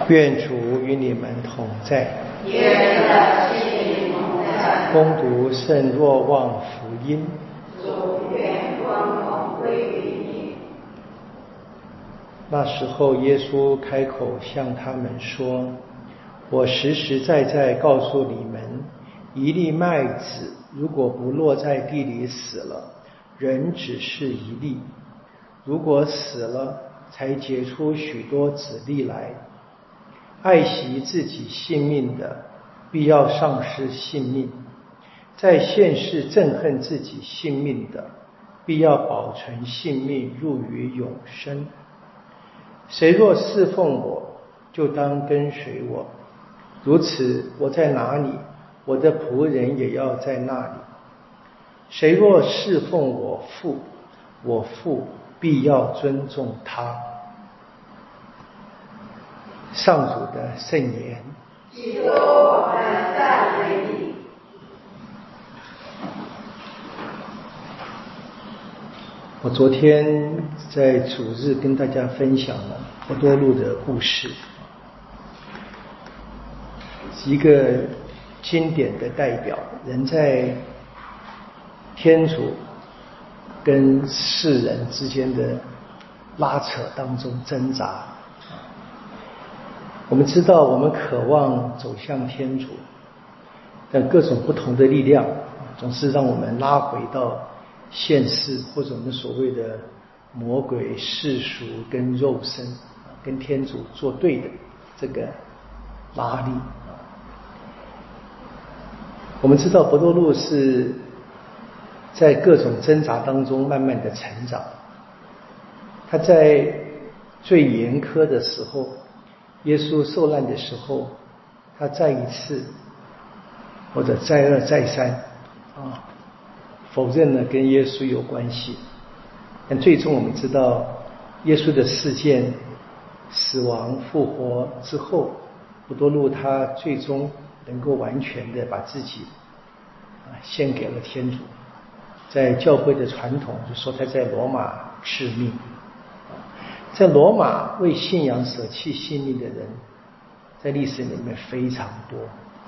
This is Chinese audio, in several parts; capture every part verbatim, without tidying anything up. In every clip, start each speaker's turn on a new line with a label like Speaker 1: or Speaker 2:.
Speaker 1: 愿主与你们同在。
Speaker 2: 愿的心灵同在。
Speaker 1: 恭读圣若望福音。
Speaker 2: 主愿光荣归于你。
Speaker 1: 那时候，耶稣开口向他们说：“我实实在在告诉你们，一粒麦子如果不落在地里死了，仍只是一粒；如果死了，才结出许多子粒来。爱惜自己性命的，必要丧失性命；在现世憎恨自己性命的，必要保存性命，入于永生。谁若侍奉我，就当跟随我。如此，我在哪里，我的仆人也要在那里。谁若侍奉我父，我父必要尊重他。”上主的圣言。
Speaker 2: 基督，我们赞美你。
Speaker 1: 我昨天在主日跟大家分享了伯多禄的故事，一个经典的代表，人在天主跟世人之间的拉扯当中挣扎。我们知道，我们渴望走向天主，但各种不同的力量总是让我们拉回到现世，或者我们所谓的魔鬼、世俗跟肉身跟天主作对的这个拉力。我们知道伯多禄是在各种挣扎当中慢慢的成长，他在最严苛的时候，耶稣受难的时候，他再一次或者再二再三啊否认了跟耶稣有关系。但最终我们知道，耶稣的事件、死亡复活之后，伯多禄他最终能够完全的把自己啊献给了天主。在教会的传统就说他在罗马致命。在罗马为信仰舍弃性命的人，在历史里面非常多。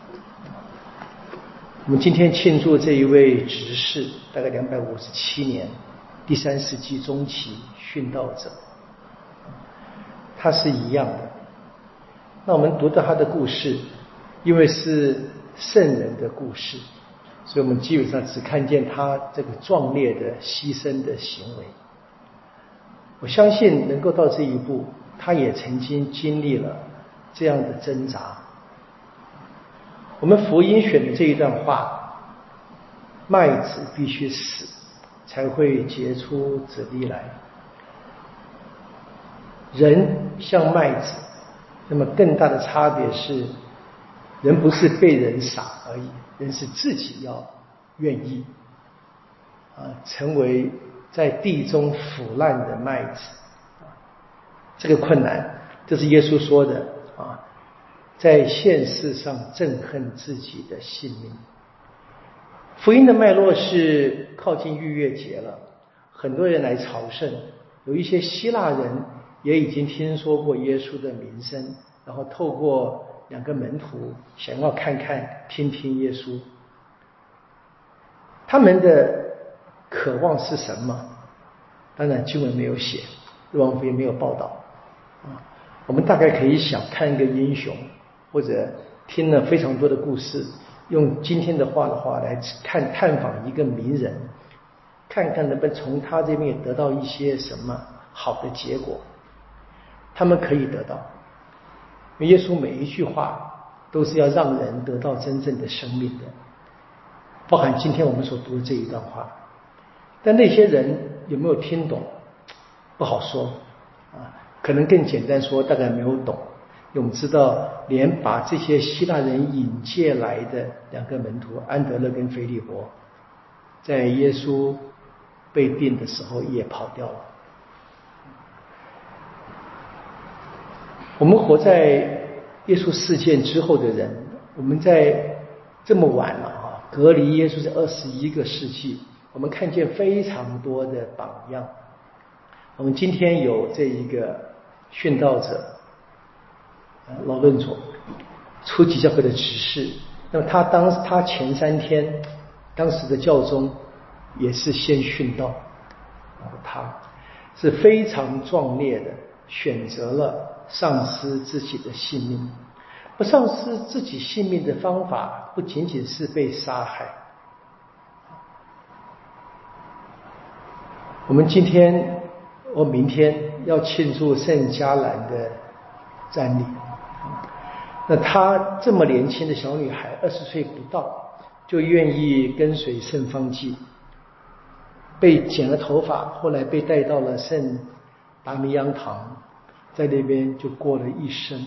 Speaker 1: 我们今天庆祝这一位执事，大概两百五十七年，第三世纪中期殉道者，他是一样的。那我们读到他的故事，因为是圣人的故事，所以我们基本上只看见他这个壮烈的牺牲的行为。我相信能够到这一步，他也曾经经历了这样的挣扎。我们福音选的这一段话，麦子必须死才会结出子粒来。人像麦子，那么更大的差别是，人不是被人撒而已，人是自己要愿意啊，成为在地中腐烂的麦子。这个困难，这是耶稣说的啊，在现世上憎恨自己的性命。福音的脉络是靠近逾越节了，很多人来朝圣，有一些希腊人也已经听说过耶稣的名声，然后透过两个门徒想要看看听听耶稣。他们的渴望是什么？当然经文没有写，若望福音没有报道啊。我们大概可以想看一个英雄，或者听了非常多的故事，用今天的话的话来看探访一个名人，看看能不能从他这边得到一些什么好的结果。他们可以得到，因为耶稣每一句话都是要让人得到真正的生命的，包含今天我们所读的这一段话。但那些人有没有听懂，不好说啊。可能更简单说，大概没有懂。因为我们知道，连把这些希腊人引介来的两个门徒安德勒跟腓利伯，在耶稣被定的时候也跑掉了。我们活在耶稣事件之后的人，我们在这么晚了啊，隔离耶稣是二十一个世纪，我们看见非常多的榜样。我们今天有这一个殉道者， 老论佐，初级教会的执事。那么他当他前三天，当时的教宗也是先殉道，然后他是非常壮烈的选择了丧失自己的性命。不丧失自己性命的方法，不仅仅是被杀害。我们今天，我明天要庆祝圣加兰的瞻礼。那她这么年轻的小女孩，二十岁不到，就愿意跟随圣方济，被剪了头发，后来被带到了圣达米央堂，在那边就过了一生。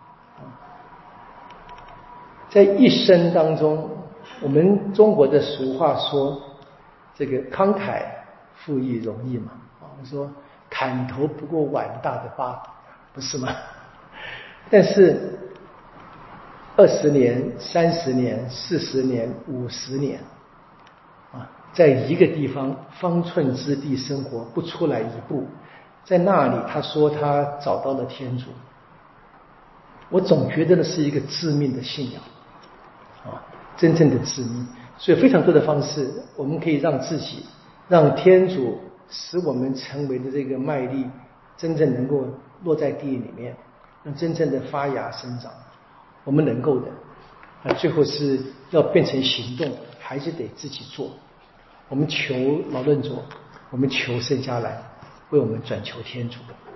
Speaker 1: 在一生当中，我们中国的俗话说，这个慷慨赴义容易嘛？啊，我说砍头不过碗大的疤，不是吗？但是二十年、三十年、四十年、五十年，啊，在一个地方方寸之地生活，不出来一步，在那里他说他找到了天主。我总觉得那是一个致命的信仰。啊，真正的致命。所以非常多的方式，我们可以让自己，让天主使我们成为的这个麦粒，真正能够落在地里面，让真正的发芽生长。我们能够的，啊，最后是要变成行动，还是得自己做。我们求老论佐，我们求圣加兰为我们转求天主的。